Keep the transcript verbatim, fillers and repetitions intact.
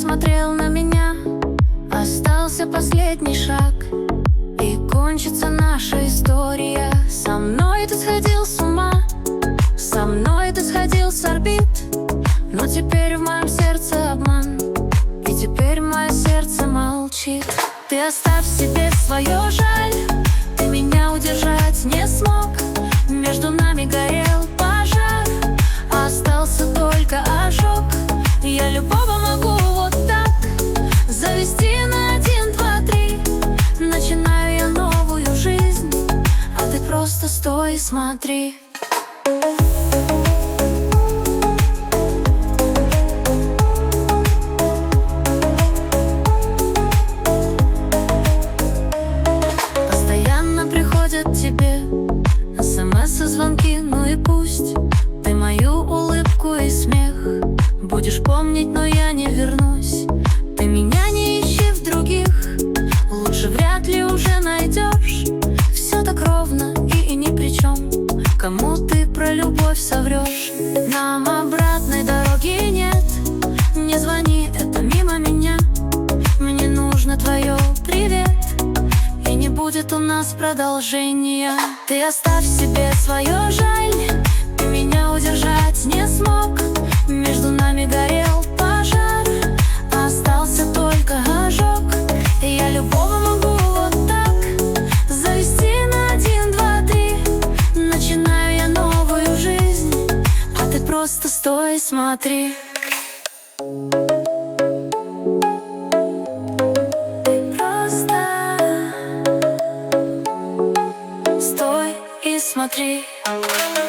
смотрел на меня. Остался последний шаг, и кончится наша история. Со мной ты сходил с ума, со мной ты сходил с орбит. Но теперь в моем сердце обман, и теперь мое сердце молчит. Ты оставь себе свое жаль, ты меня удержать не смог. Между нами горел пожар, а остался только ожог. Я любого могу вот так завести на один, два, три. Начинаю я новую жизнь, а ты просто стой и смотри. Постоянно приходят тебе смс и звонки, ну и пусть. Ты мою улыбку и смех будешь помнить, но я не вернусь. Ты меня не ищи в других, лучше вряд ли уже найдешь. Все так ровно и, и ни при чем, кому ты про любовь соврешь. Нам обратной дороги нет, не звони, это мимо меня. Мне нужно твое привет, и не будет у нас продолжения. Ты оставь себе свое жаль, ты меня удержать не смог. Между нами горел пожар, а остался только ожог. И я любого могу вот так завести на один, два, три. Начинаю я новую жизнь, а ты просто стой и смотри. Стой и смотри.